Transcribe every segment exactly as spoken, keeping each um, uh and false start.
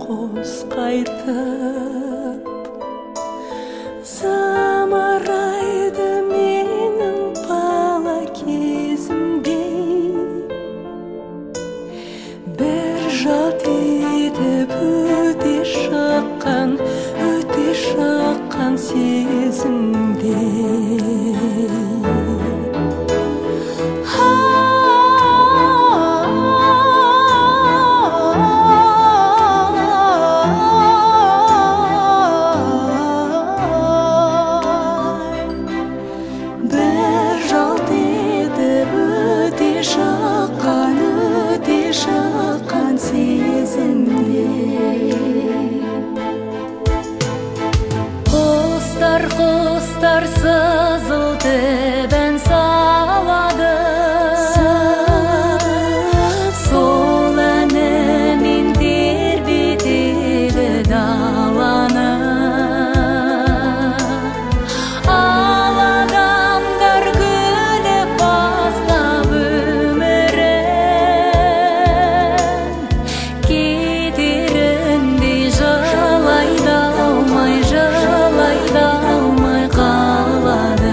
қос қайтып замарайды менің бала кезімде. Бір жалт етіп өте шыққан, өте шыққан сезімде. Құстар, құстар сызылды бән салады, сол әнімен тербетеді даланы. Ал адамдар күліп бастап өмірін, кетеріндей жылайды алмай, жылайды алмай қалады.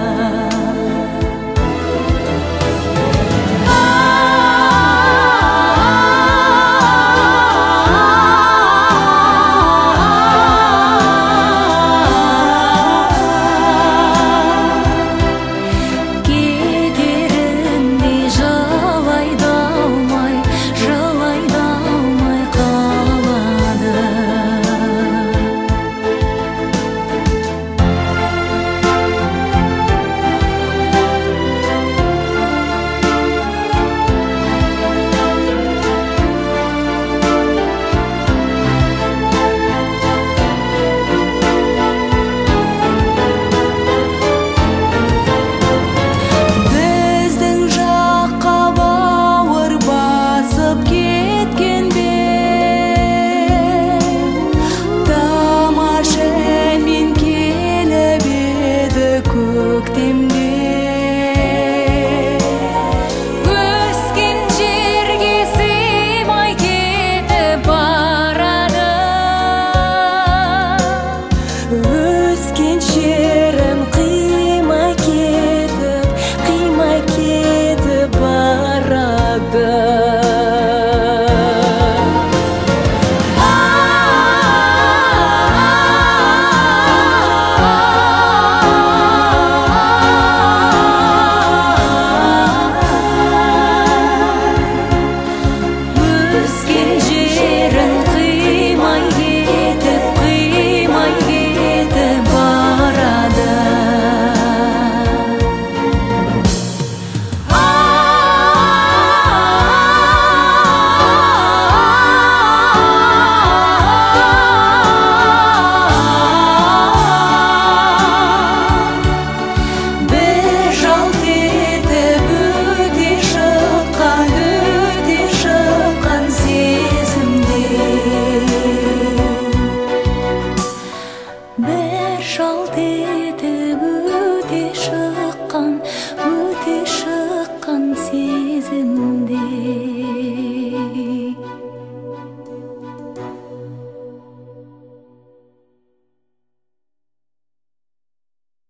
Кетеріндей жылайды алмай, жылайды алмай қалады. Біздің жаққа бауыр басып кеткенде, тамашамен келіп еді көктемде. Өскен жерге сыймай кетіп барады, өскен жерін қимай кетіп, қимай кетіп барады. Өскен жерін қимай кетіп, қимай кетіп барады. Бір жалт етіп өте шыққан, өте шыққан сезімде. Бір жалт етіп өте шыққан, өте шыққан сезімде.